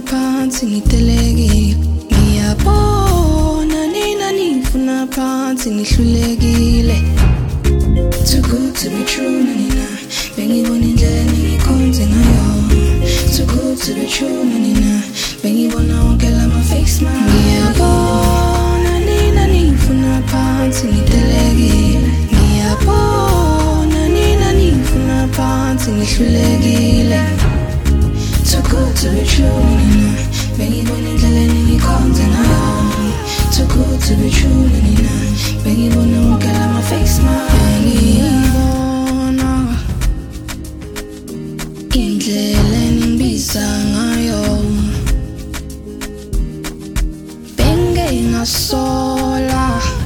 phansi ngitelekile ngiyabona nina nifuna phansi ngihlulekile too good to be true nina bengibona indlela ningikhonze ngayo too good to be true nina bengibona wonke lama fake smile ngiyabona nina nifuna phansi ngitelekile ngiyabona nina nifuna phansi ngihlulekile too good to be true nina bengibona indlela ningikhonze ngayo too good to be true nina bengibona wonke lama fake smile ngiyibona indlela ningibisa ngayo bengingasola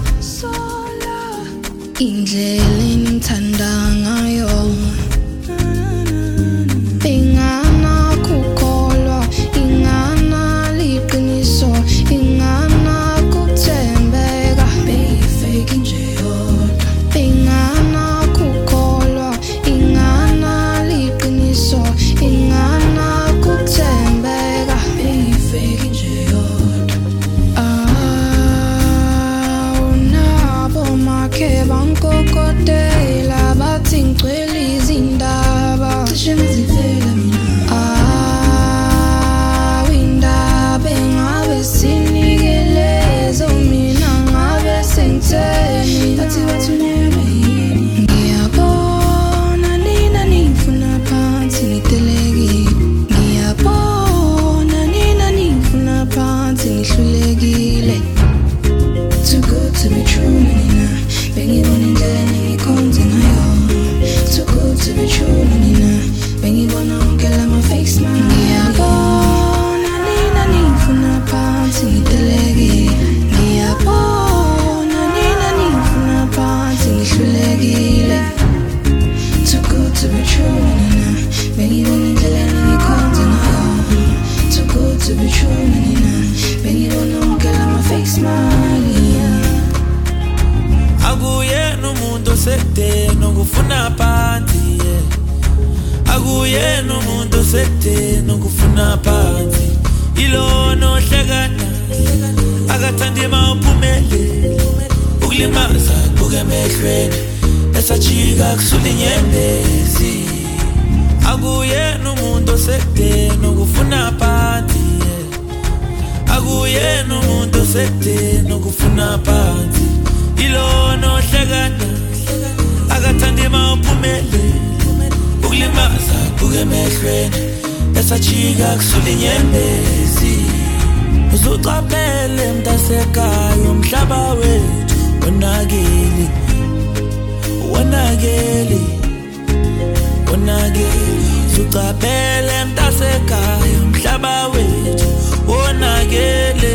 indlela ningithanda ngayo Akuyena umuntu osedeni ukufuna phansi ilono hlekana akathandi mawuphumele ukulimaza buke emehlweni esajika kusula inyembezi akuyena umuntu osedeni ukufuna phansi akuyena umuntu osedeni ukufuna phansi ilono hlekana akathandi mawuphumele ukulimaza buke emehlweni esajika kusula inyembezi uzuqaphele mntasekhaya umhlaba wethu wonakele uzuqaphele mntasekhaya umhlaba wethu wonakele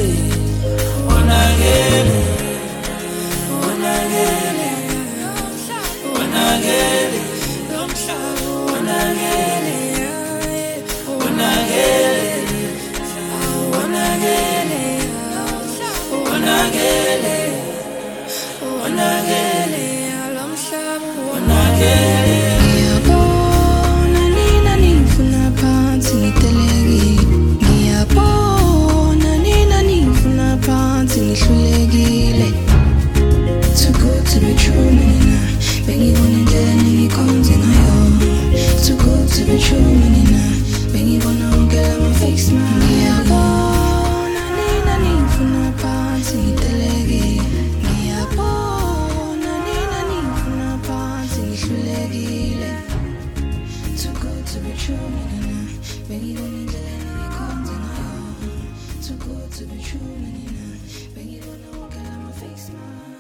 ngiyabona nina nifuna phansi ngitelekile ngiyabona nina nifuna phansi ngihlulekile too good to be true nina bengibona indlela ningikhonze ngayo too good to be true nina bengibona wonke lama fake smile ngiyabona nina nifuna phansi ngitelekile ngiyabona nina nifuna phansi ngihlulekile too good to be true nina bengibona indlela ningikhonze ngayo too good to be true nina bengibona wonke lama fake smile